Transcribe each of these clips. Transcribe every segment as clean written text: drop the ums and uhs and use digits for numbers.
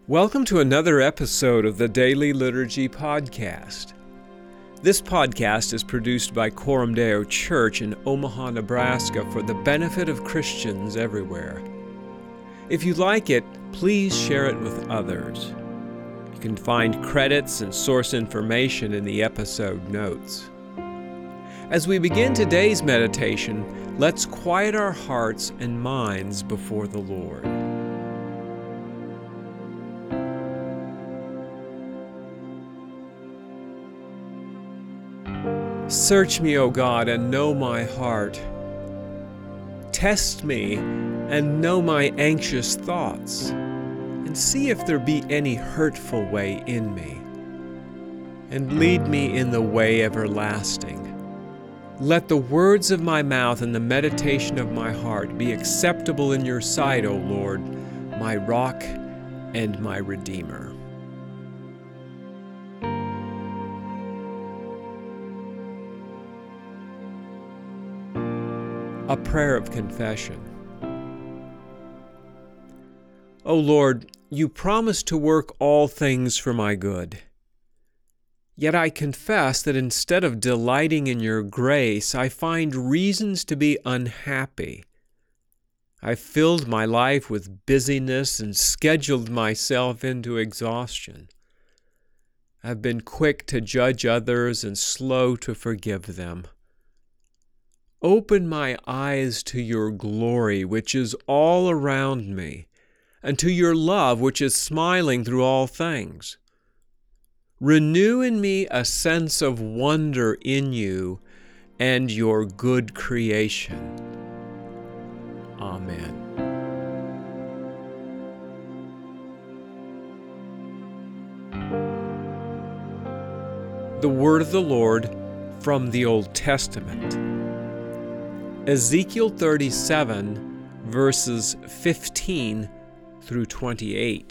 Welcome to another episode of the Daily Liturgy Podcast. This podcast is produced by Coram Deo Church in Omaha, Nebraska for the benefit of Christians everywhere. If you like it, please share it with others. You can find credits and source information in the episode notes. As we begin today's meditation, let's quiet our hearts and minds before the Lord. Search me, O God, and know my heart. Test me and know my anxious thoughts, and see if there be any hurtful way in me, and lead me in the way everlasting. Let the words of my mouth and the meditation of my heart be acceptable in your sight, O Lord, my rock and my redeemer. A prayer of confession. O Lord, you promise to work all things for my good. Yet I confess that instead of delighting in your grace, I find reasons to be unhappy. I've filled my life with busyness and scheduled myself into exhaustion. I've been quick to judge others and slow to forgive them. Open my eyes to your glory, which is all around me, and to your love, which is smiling through all things. Renew in me a sense of wonder in you and your good creation. Amen. The Word of the Lord from the Old Testament. Ezekiel 37, verses 15 through 28.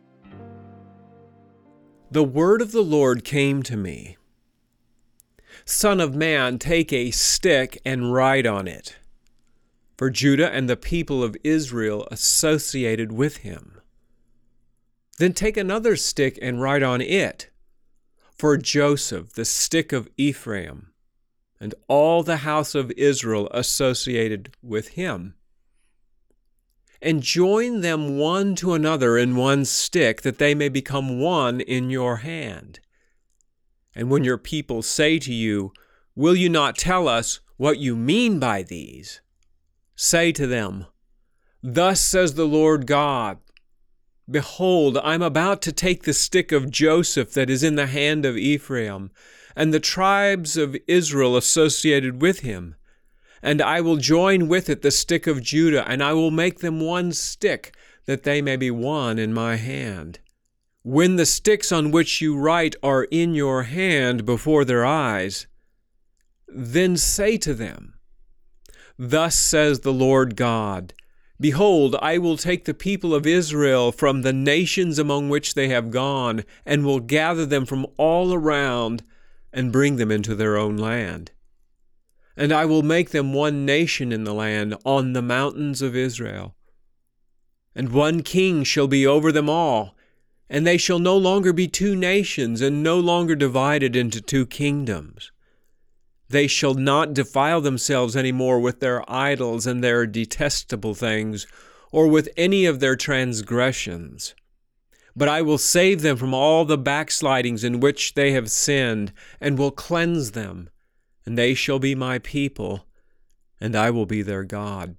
The word of the Lord came to me. Son of man, take a stick and write on it, for Judah and the people of Israel associated with him. Then take another stick and write on it, for Joseph, the stick of Ephraim, and all the house of Israel associated with him. And join them one to another in one stick, that they may become one in your hand. And when your people say to you, will you not tell us what you mean by these? Say to them, thus says the Lord God, behold, I am about to take the stick of Joseph that is in the hand of Ephraim, and the tribes of Israel associated with him, and I will join with it the stick of Judah, and I will make them one stick, that they may be one in my hand. When the sticks on which you write are in your hand before their eyes, then say to them, thus says the Lord God, behold, I will take the people of Israel from the nations among which they have gone, and will gather them from all around, and bring them into their own land. And I will make them one nation in the land on the mountains of Israel. And one king shall be over them all, and they shall no longer be two nations, and no longer divided into two kingdoms. They shall not defile themselves any more with their idols and their detestable things, or with any of their transgressions. But I will save them from all the backslidings in which they have sinned, and will cleanse them, and they shall be my people, and I will be their God.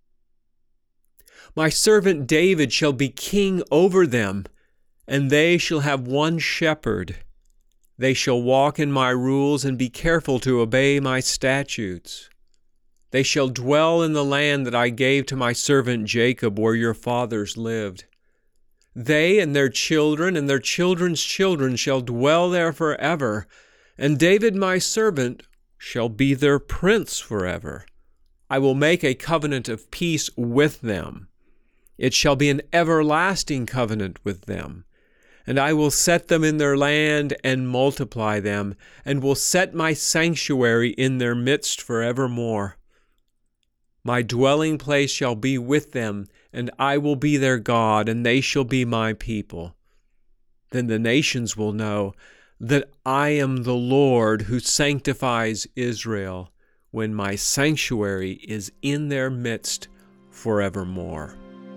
My servant David shall be king over them, and they shall have one shepherd. They shall walk in my rules and be careful to obey my statutes. They shall dwell in the land that I gave to my servant Jacob, where your fathers lived. They and their children and their children's children shall dwell there forever, and David my servant shall be their prince forever. I will make a covenant of peace with them. It shall be an everlasting covenant with them. And I will set them in their land and multiply them, and will set my sanctuary in their midst forevermore. My dwelling place shall be with them, and I will be their God, and they shall be my people. Then the nations will know that I am the Lord who sanctifies Israel, when my sanctuary is in their midst forevermore.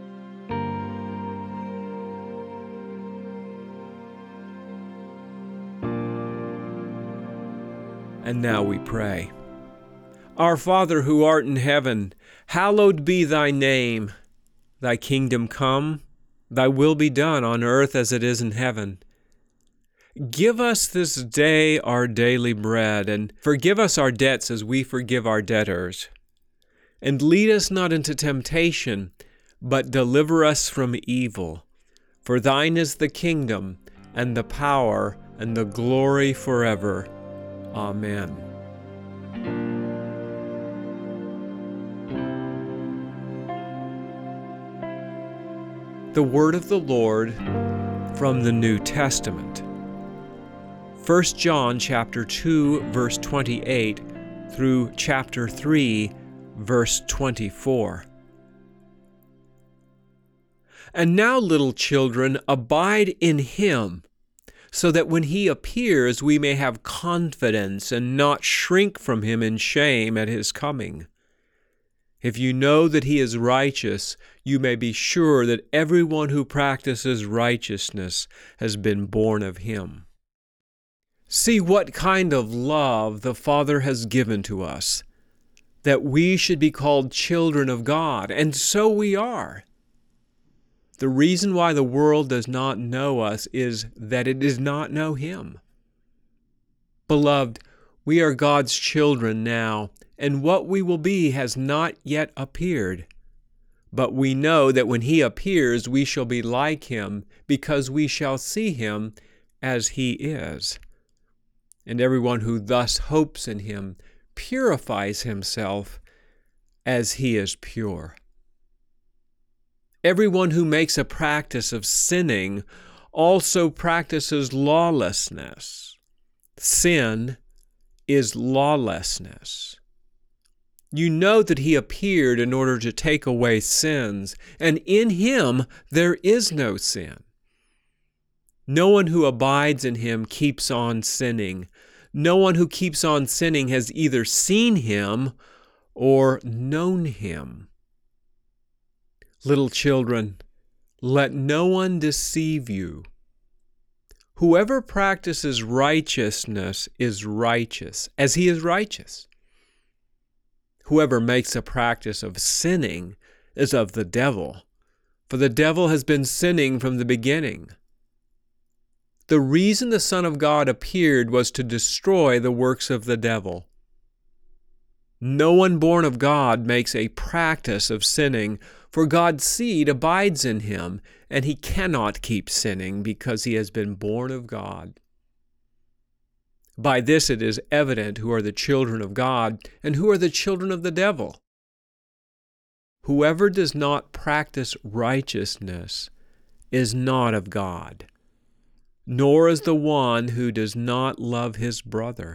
And now we pray. Our Father who art in heaven, hallowed be thy name. Thy kingdom come, thy will be done on earth as it is in heaven. Give us this day our daily bread, and forgive us our debts as we forgive our debtors. And lead us not into temptation, but deliver us from evil. For thine is the kingdom, and the power, and the glory forever. Amen. The word of the Lord from the New Testament. 1 John chapter 2 verse 28 through chapter 3 verse 24. And now, little children, abide in him, so that when he appears we may have confidence and not shrink from him in shame at his coming. If you know that he is righteous, you may be sure that everyone who practices righteousness has been born of him. See what kind of love the Father has given to us, that we should be called children of God, and so we are. The reason why the world does not know us is that it does not know him. Beloved, we are God's children now, and what we will be has not yet appeared. But we know that when he appears, we shall be like him, because we shall see him as he is. And everyone who thus hopes in him purifies himself as he is pure. Everyone who makes a practice of sinning also practices lawlessness. Sin is lawlessness. You know that he appeared in order to take away sins, and in him there is no sin. No one who abides in him keeps on sinning. No one who keeps on sinning has either seen him or known him. Little children, let no one deceive you. Whoever practices righteousness is righteous, as he is righteous. Whoever makes a practice of sinning is of the devil, for the devil has been sinning from the beginning. The reason the Son of God appeared was to destroy the works of the devil. No one born of God makes a practice of sinning, for God's seed abides in him, and he cannot keep sinning because he has been born of God. By this it is evident who are the children of God and who are the children of the devil. Whoever does not practice righteousness is not of God, nor is the one who does not love his brother.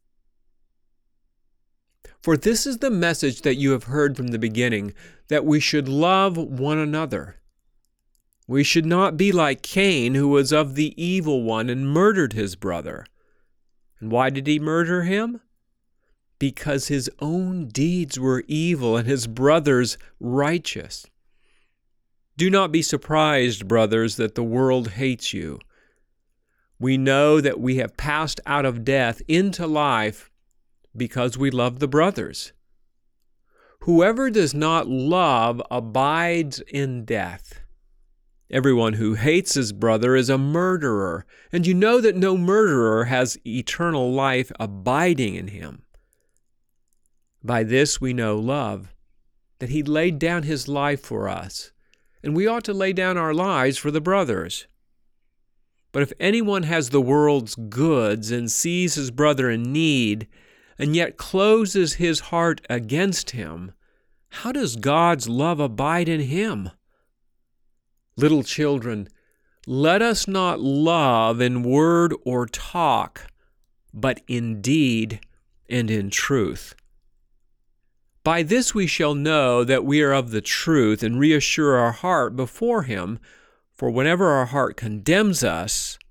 For this is the message that you have heard from the beginning, that we should love one another. We should not be like Cain, who was of the evil one and murdered his brother. And why did he murder him? Because his own deeds were evil and his brother's righteous. Do not be surprised, brothers, that the world hates you. We know that we have passed out of death into life because we love the brothers. Whoever does not love abides in death. Everyone who hates his brother is a murderer, and you know that no murderer has eternal life abiding in him. By this we know love, that he laid down his life for us, and we ought to lay down our lives for the brothers. But if anyone has the world's goods and sees his brother in need, and yet closes his heart against him, how does God's love abide in him? Little children, let us not love in word or talk, but in deed and in truth. By this we shall know that we are of the truth and reassure our heart before him, for whenever our heart condemns us,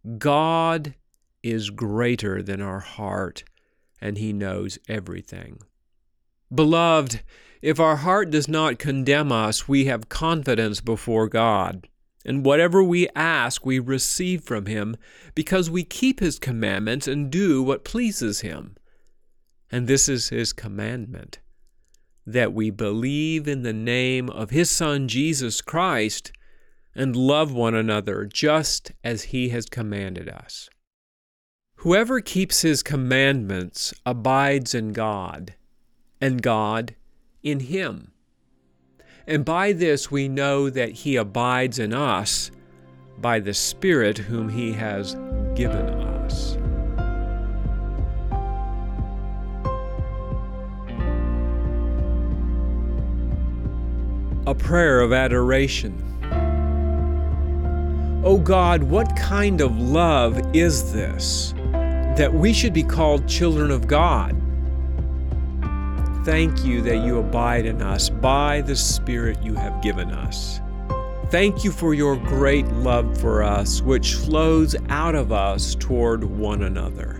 God is greater than our heart, and He knows everything. Beloved, if our heart does not condemn us, we have confidence before God. And whatever we ask, we receive from Him, because we keep His commandments and do what pleases Him. And this is His commandment, that we believe in the name of His Son, Jesus Christ, and love one another just as He has commanded us. Whoever keeps His commandments abides in God, and God in him. And by this we know that He abides in us by the Spirit whom He has given us. A prayer of adoration. O God, what kind of love is this, that we should be called children of God? Thank You that You abide in us by the Spirit You have given us. Thank You for Your great love for us, which flows out of us toward one another.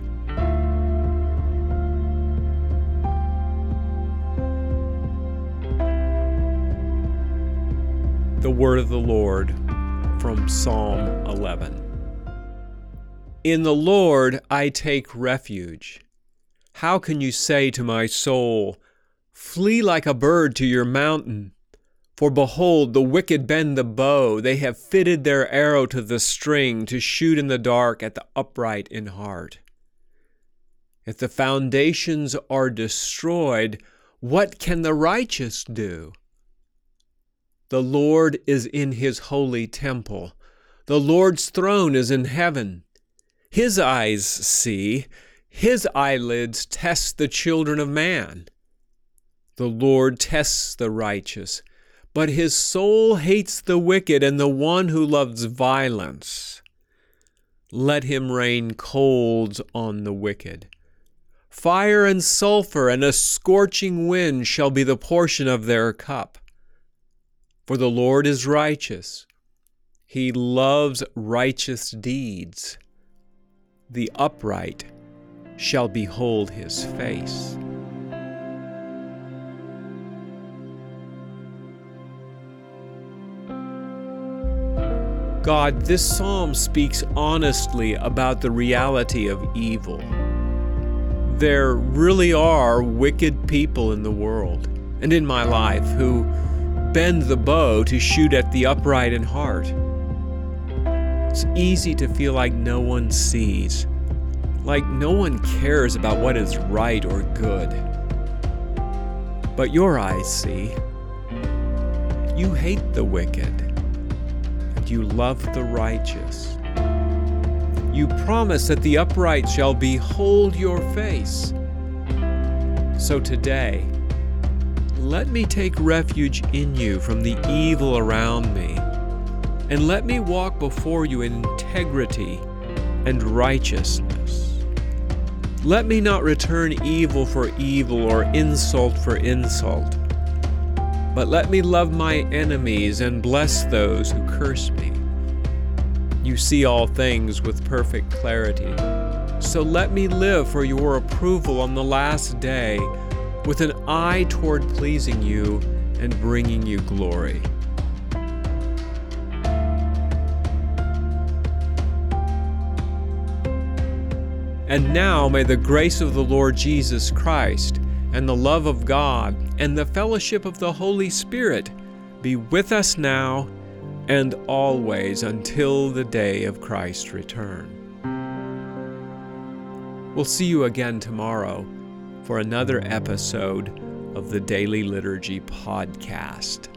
The word of the Lord from Psalm 11. In the Lord I take refuge. How can you say to my soul, "Flee like a bird to your mountain"? For behold, the wicked bend the bow. They have fitted their arrow to the string to shoot in the dark at the upright in heart. If the foundations are destroyed, what can the righteous do? The Lord is in His holy temple. The Lord's throne is in heaven. His eyes see, His eyelids test the children of man. The Lord tests the righteous, but His soul hates the wicked and the one who loves violence. Let him rain coals on the wicked. Fire and sulfur and a scorching wind shall be the portion of their cup. For the Lord is righteous. He loves righteous deeds. The upright shall behold His face. God, this psalm speaks honestly about the reality of evil. There really are wicked people in the world and in my life who bend the bow to shoot at the upright in heart. It's easy to feel like no one sees, like no one cares about what is right or good. But your eyes see. You hate the wicked, and you love the righteous. You promise that the upright shall behold your face. So today, let me take refuge in You from the evil around me, and let me walk before You in integrity and righteousness. Let me not return evil for evil or insult for insult, but let me love my enemies and bless those who curse me. You see all things with perfect clarity, so let me live for Your approval on the last day, with an eye toward pleasing You and bringing You glory. And now may the grace of the Lord Jesus Christ, and the love of God, and the fellowship of the Holy Spirit be with us now and always until the day of Christ's return. We'll see you again tomorrow for another episode of the Daily Liturgy Podcast.